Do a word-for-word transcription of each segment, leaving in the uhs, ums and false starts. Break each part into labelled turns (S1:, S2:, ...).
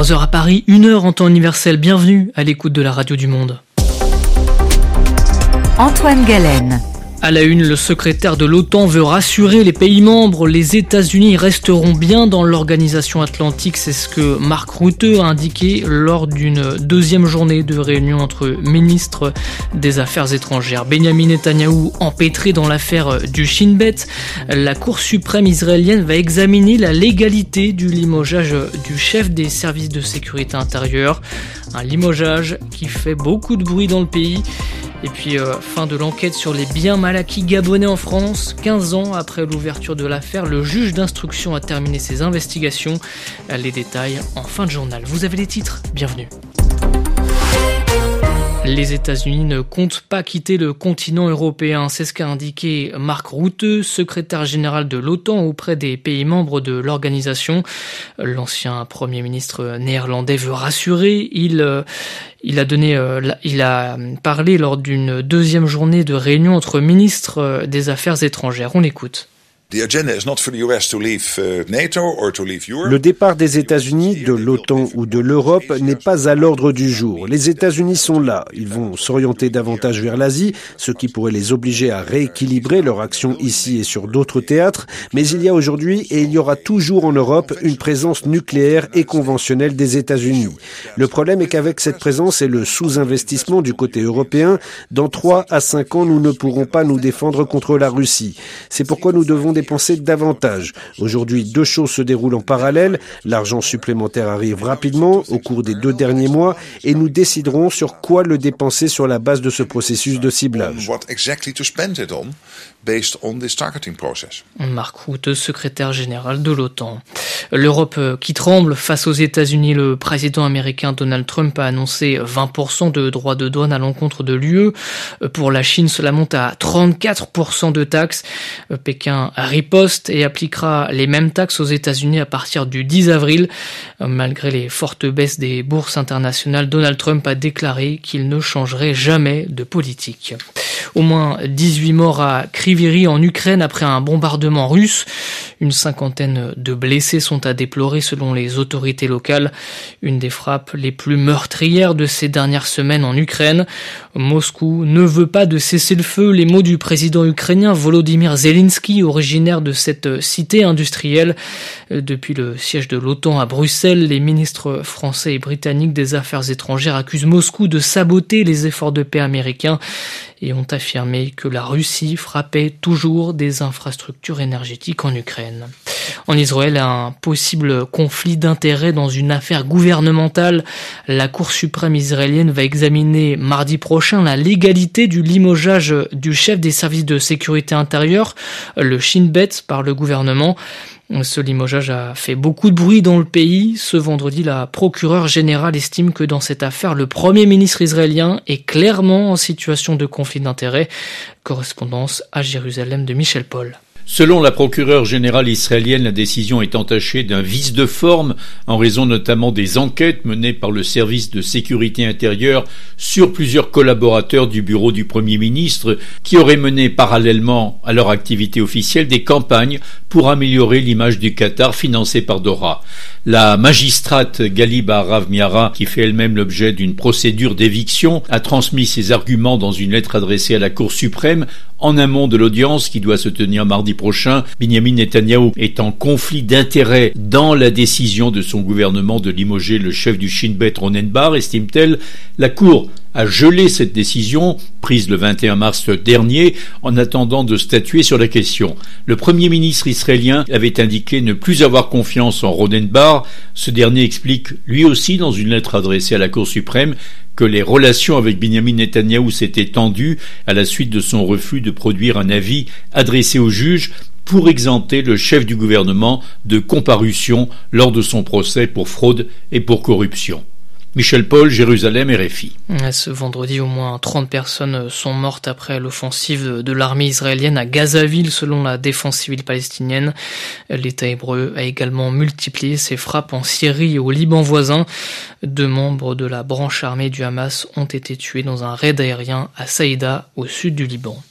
S1: trois heures à Paris, une heure en temps universel. Bienvenue à l'écoute de la radio du monde.
S2: Antoine Galen.
S1: À la une, le secrétaire de l'OTAN veut rassurer les pays membres. Les États-Unis resteront bien dans l'organisation atlantique. C'est ce que Mark Rutte a indiqué lors d'une deuxième journée de réunion entre ministres des Affaires étrangères. Benyamin Netanyahou empêtré dans l'affaire du Shin Bet. La Cour suprême israélienne va examiner la légalité du limogeage du chef des services de sécurité intérieure. Un limogeage qui fait beaucoup de bruit dans le pays. Et puis, euh, fin de l'enquête sur les biens mal acquis gabonais en France. quinze ans après l'ouverture de l'affaire, le juge d'instruction a terminé ses investigations. Les détails en fin de journal. Vous avez les titres, bienvenue. Les États-Unis ne comptent pas quitter le continent européen, c'est ce qu'a indiqué Mark Rutte, secrétaire général de l'OTAN auprès des pays membres de l'organisation. L'ancien Premier ministre néerlandais veut rassurer, il, il a donné, il a parlé lors d'une deuxième journée de réunion entre ministres des Affaires étrangères. On l'écoute.
S3: Le départ des États-Unis, de l'OTAN ou de l'Europe n'est pas à l'ordre du jour. Les États-Unis sont là. Ils vont s'orienter davantage vers l'Asie, ce qui pourrait les obliger à rééquilibrer leur action ici et sur d'autres théâtres. Mais il y a aujourd'hui et il y aura toujours en Europe une présence nucléaire et conventionnelle des États-Unis. Le problème est qu'avec cette présence et le sous-investissement du côté européen, dans trois à cinq ans, nous ne pourrons pas nous défendre contre la Russie. C'est pourquoi nous devons dépenser davantage. Aujourd'hui, deux choses se déroulent en parallèle. L'argent supplémentaire arrive rapidement au cours des deux derniers mois et nous déciderons sur quoi le dépenser sur la base de ce processus de ciblage.
S1: Mark Rutte, secrétaire général de l'OTAN. L'Europe qui tremble face aux États-Unis. Le président américain Donald Trump a annoncé vingt pour cent de droits de douane à l'encontre de l'U E. Pour la Chine, cela monte à trente-quatre pour cent de taxes. Pékin riposte et appliquera les mêmes taxes aux États-Unis à partir du dix avril. Malgré les fortes baisses des bourses internationales, Donald Trump a déclaré qu'il ne changerait jamais de politique. Au moins dix-huit morts à Kryvyi en Ukraine après un bombardement russe. Une cinquantaine de blessés sont à déplorer selon les autorités locales. Une des frappes les plus meurtrières de ces dernières semaines en Ukraine. Moscou ne veut pas de cessez-le-feu. Les mots du président ukrainien Volodymyr Zelensky, originaire de cette cité industrielle. Depuis le siège de l'OTAN à Bruxelles, les ministres français et britanniques des Affaires étrangères accusent Moscou de saboter les efforts de paix américains et ont affirmé que la Russie frappait toujours des infrastructures énergétiques en Ukraine. En Israël, un possible conflit d'intérêts dans une affaire gouvernementale. La Cour suprême israélienne va examiner mardi prochain la légalité du limogeage du chef des services de sécurité intérieure, le Shin Bet, par le gouvernement. Ce limogeage a fait beaucoup de bruit dans le pays. Ce vendredi, la procureure générale estime que dans cette affaire, le Premier ministre israélien est clairement en situation de conflit d'intérêts. Correspondance à Jérusalem de Michel Paul.
S4: Selon la procureure générale israélienne, la décision est entachée d'un vice de forme en raison notamment des enquêtes menées par le service de sécurité intérieure sur plusieurs collaborateurs du bureau du Premier ministre qui auraient mené parallèlement à leur activité officielle des campagnes pour améliorer l'image du Qatar financée par Dora. La magistrate Galiba Rav Miara, qui fait elle-même l'objet d'une procédure d'éviction, a transmis ses arguments dans une lettre adressée à la Cour suprême en amont de l'audience qui doit se tenir mardi prochain. Benyamin Netanyahou est en conflit d'intérêts dans la décision de son gouvernement de limoger le chef du Shin Bet Ronen Bar, estime-t-elle. La Cour a gelé cette décision, prise le vingt et un mars dernier, en attendant de statuer sur la question. Le Premier ministre israélien avait indiqué ne plus avoir confiance en Ronen Bar. Ce dernier explique, lui aussi, dans une lettre adressée à la Cour suprême, que les relations avec Benyamin Netanyahou s'étaient tendues à la suite de son refus de produire un avis adressé au juge pour exempter le chef du gouvernement de comparution lors de son procès pour fraude et pour corruption. Michel Paul, Jérusalem, R F I.
S1: Ce vendredi, au moins trente personnes sont mortes après l'offensive de l'armée israélienne à Gazaville, selon la défense civile palestinienne. L'État hébreu a également multiplié ses frappes en Syrie et au Liban voisin. Deux membres de la branche armée du Hamas ont été tués dans un raid aérien à Saïda, au sud du Liban.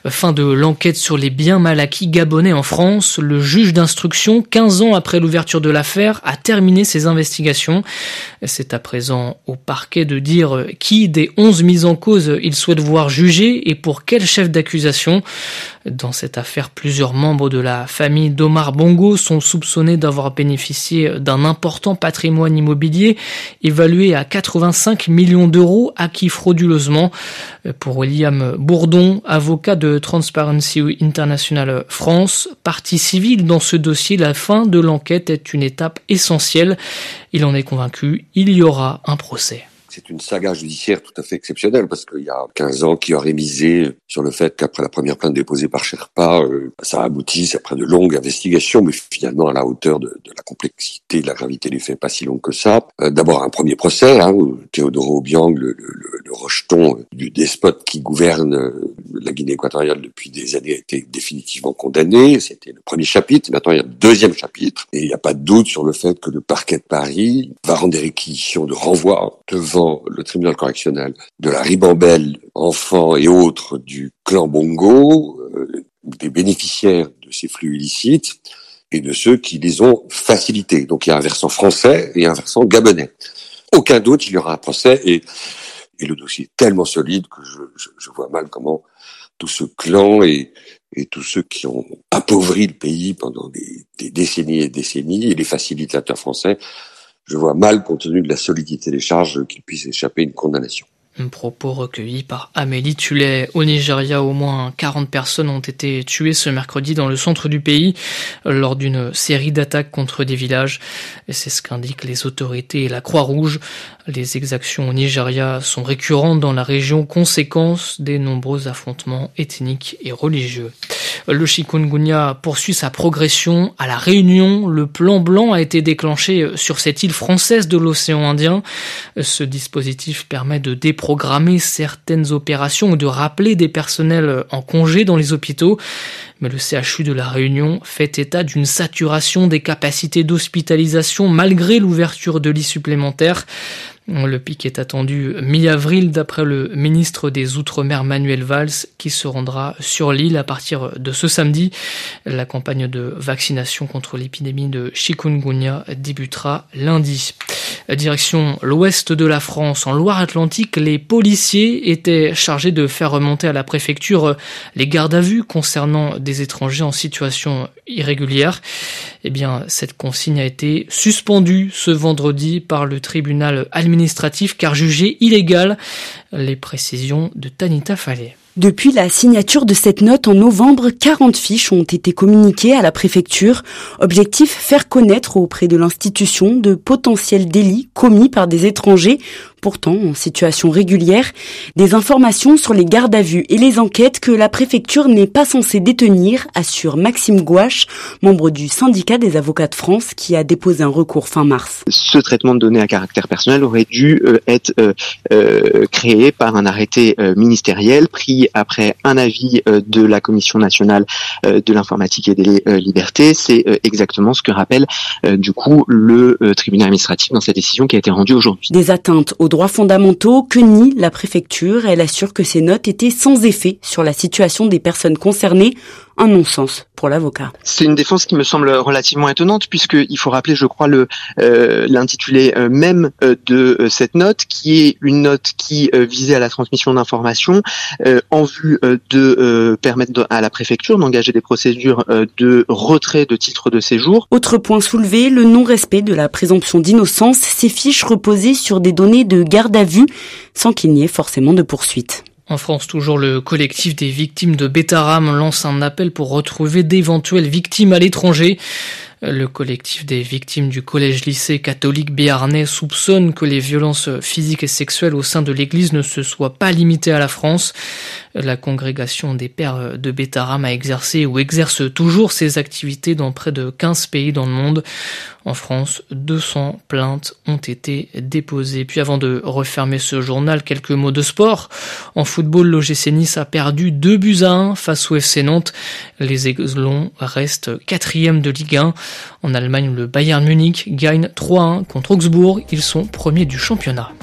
S1: Fin de l'enquête sur les biens mal acquis gabonais en France. Le juge d'instruction, quinze ans après l'ouverture de l'affaire, a terminé ses investigations. C'est à présent au parquet de dire qui des onze mises en cause il souhaite voir juger et pour quel chef d'accusation. Dans cette affaire, plusieurs membres de la famille d'Omar Bongo sont soupçonnés d'avoir bénéficié d'un important patrimoine immobilier évalué à quatre-vingt-cinq millions d'euros acquis frauduleusement. Pour William Bourdon, avocat de Transparency International France, partie civile dans ce dossier, la fin de l'enquête est une étape essentielle. Il en est convaincu, il y aura un procès.
S2: C'est une saga judiciaire tout à fait exceptionnelle parce qu'il y a quinze ans qui aurait misé sur le fait qu'après la première plainte déposée par Sherpa, euh, ça aboutisse après de longues investigations, mais finalement à la hauteur de, de la complexité, de la gravité des faits, pas si longue que ça. Euh, d'abord un premier procès, hein, où Théodore Obiang, le, le, le rejeton du despote qui gouverne euh, la Guinée équatoriale depuis des années, a été définitivement condamné. C'était le premier chapitre. Maintenant il y a le deuxième chapitre, et il n'y a pas de doute sur le fait que le parquet de Paris va rendre des réquisitions de renvoi devant le tribunal correctionnel de la ribambelle, enfants et autres du clan Bongo, euh, des bénéficiaires de ces flux illicites et de ceux qui les ont facilités. Donc il y a un versant français et un versant gabonais. Aucun doute, il y aura un procès et, et le dossier est tellement solide que je, je, je vois mal comment tout ce clan et, et tous ceux qui ont appauvri le pays pendant des, des décennies et décennies et les facilitateurs français, je vois mal, compte tenu de la solidité des charges, qu'il puisse échapper à une condamnation.
S1: Un propos recueilli par Amélie Tullet. Au Nigeria, au moins quarante personnes ont été tuées ce mercredi dans le centre du pays lors d'une série d'attaques contre des villages. Et c'est ce qu'indiquent les autorités et la Croix-Rouge. Les exactions au Nigeria sont récurrentes dans la région, conséquence des nombreux affrontements ethniques et religieux. Le chikungunya poursuit sa progression. À La Réunion, le plan blanc a été déclenché sur cette île française de l'océan Indien. Ce dispositif permet de déprogrammer certaines opérations ou de rappeler des personnels en congé dans les hôpitaux. Mais le C H U de La Réunion fait état d'une saturation des capacités d'hospitalisation malgré l'ouverture de lits supplémentaires. Le pic est attendu mi-avril d'après le ministre des Outre-mer Manuel Valls qui se rendra sur l'île à partir de ce samedi. La campagne de vaccination contre l'épidémie de chikungunya débutera lundi. Direction l'ouest de la France, en Loire-Atlantique, les policiers étaient chargés de faire remonter à la préfecture les gardes à vue concernant des étrangers en situation irrégulière. Eh bien, cette consigne a été suspendue ce vendredi par le tribunal administratif car jugée illégale. Les précisions de Tanita Fallet.
S5: Depuis la signature de cette note en novembre, quarante fiches ont été communiquées à la préfecture. Objectif, faire connaître auprès de l'institution de potentiels délits commis par des étrangers, pourtant en situation régulière, des informations sur les gardes à vue et les enquêtes que la préfecture n'est pas censée détenir, assure Maxime Gouache, membre du syndicat des avocats de France, qui a déposé un recours fin mars.
S6: Ce traitement de données à caractère personnel aurait dû euh, être euh, euh, créé par un arrêté euh, ministériel pris après un avis euh, de la Commission nationale euh, de l'informatique et des euh, libertés. C'est euh, exactement ce que rappelle euh, du coup le euh, tribunal administratif dans cette décision qui a été rendue aujourd'hui.
S5: Des atteintes aux droits fondamentaux que nie la préfecture. Elle assure que ces notes étaient sans effet sur la situation des personnes concernées. Un non-sens pour l'avocat.
S6: C'est une défense qui me semble relativement étonnante puisqu'il faut rappeler, je crois, le euh, l'intitulé euh, même euh, de euh, cette note qui est une note qui euh, visait à la transmission d'informations euh, en vue euh, de euh, permettre de, à la préfecture d'engager des procédures euh, de retrait de titre de séjour.
S5: Autre point soulevé, le non-respect de la présomption d'innocence. Ces fiches reposaient sur des données de garde à vue sans qu'il n'y ait forcément de poursuite.
S1: En France, toujours, le collectif des victimes de Betaram lance un appel pour retrouver d'éventuelles victimes à l'étranger. Le collectif des victimes du collège-lycée catholique béarnais soupçonne que les violences physiques et sexuelles au sein de l'église ne se soient pas limitées à la France. La congrégation des pères de Betaram a exercé ou exerce toujours ses activités dans près de quinze pays dans le monde. En France, deux cents plaintes ont été déposées. Puis avant de refermer ce journal, quelques mots de sport. En football, l'O G C Nice a perdu deux buts à un face au F C Nantes. Les Aiglons restent quatrième de Ligue un. En Allemagne, le Bayern Munich gagne trois à un contre Augsbourg. Ils sont premiers du championnat.